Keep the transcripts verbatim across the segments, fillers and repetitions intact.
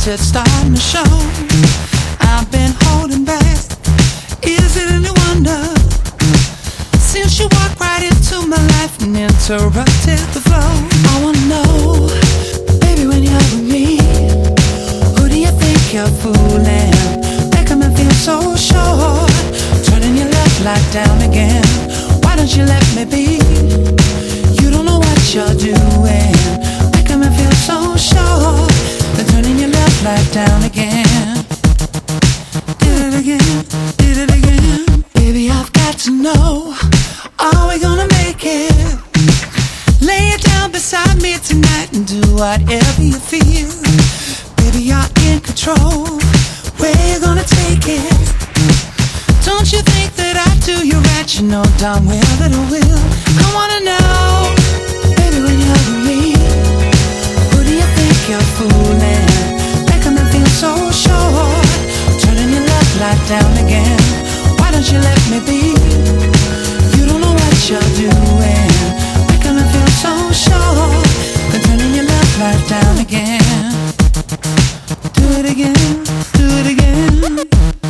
guess it's starting to show. I've been holding back. Is it any wonder? Since you walked right into my life and interrupted the flow. I wanna know, baby, when you're with me, who do you think you're fooling? Making me feel so sure. Turning your love light down again. Why don't you let me be? You don't know what you're doing. Making me feel so sure. Then turning your love light down again. Did it again, did it again. Baby, I've got to know, are we gonna make it? Lay it down beside me tonight and do whatever you feel. Baby, you're in control. Where you gonna take it? Don't you think that I do you right? You know darn well that I will. I wanna know, baby, when you're with me, who do you think you're fooling? Making me feel so sure. Turning your love light down again. Why don't you let me be? You don't know what you're doing. Making me feel so sure. Then turning your love light down again. Do it again, do it again.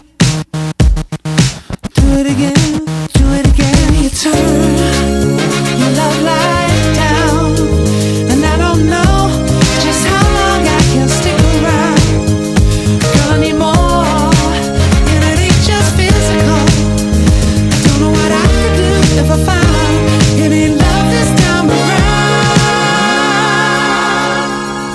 Do it again, do it again. You turn your love light down, and I don't know just how long I can stick around. Girl, I need more, and it ain't just physical. I don't know what I could do if I found you need love this time around.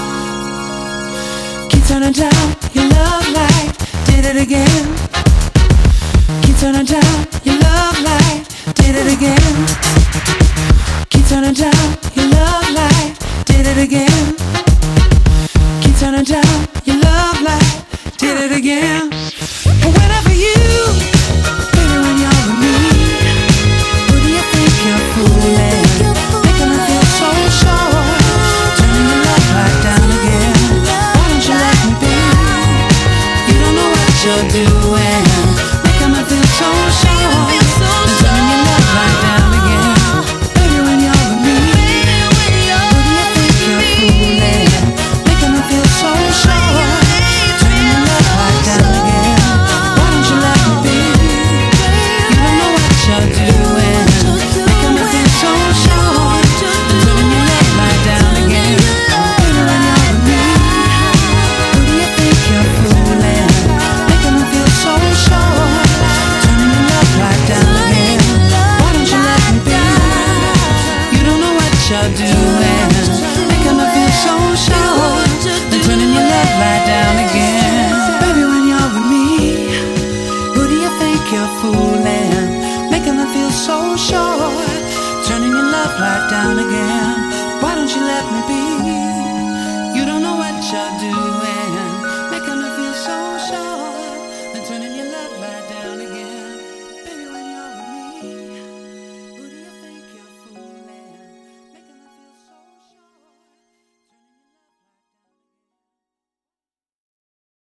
Keep turning down your love light, did it again. Keep turning down your love light, did it again. Keep turning down your love light, did it again. Keep turning down your love light, did it again. But whenever you, baby, when you're with me, who do you think you're fooling? Making me feel so sure. Turning your love light down again. Why don't you let me be? You don't know what you're doing. Making me feel so sure. Then turning your love light down again. Baby, when you're with me, who do you think you're fooling? Making me feel so sure. Turning your love light down again. Why don't you let me be? You don't know what you're doing. Making me feel so sure. Then turning your love light down again. Baby, when you're with me, who do you think you're fooling? Making me feel so sure. Turning your love light down again. Why don't you let me be? You don't know what you're doing. Making me feel so sure. Then turning your love light down again. Baby, when you're with me, who do you think you're fooling? Making me feel so sure. Turning your love light down again. Why don't you let me be? You don't know what you're doing.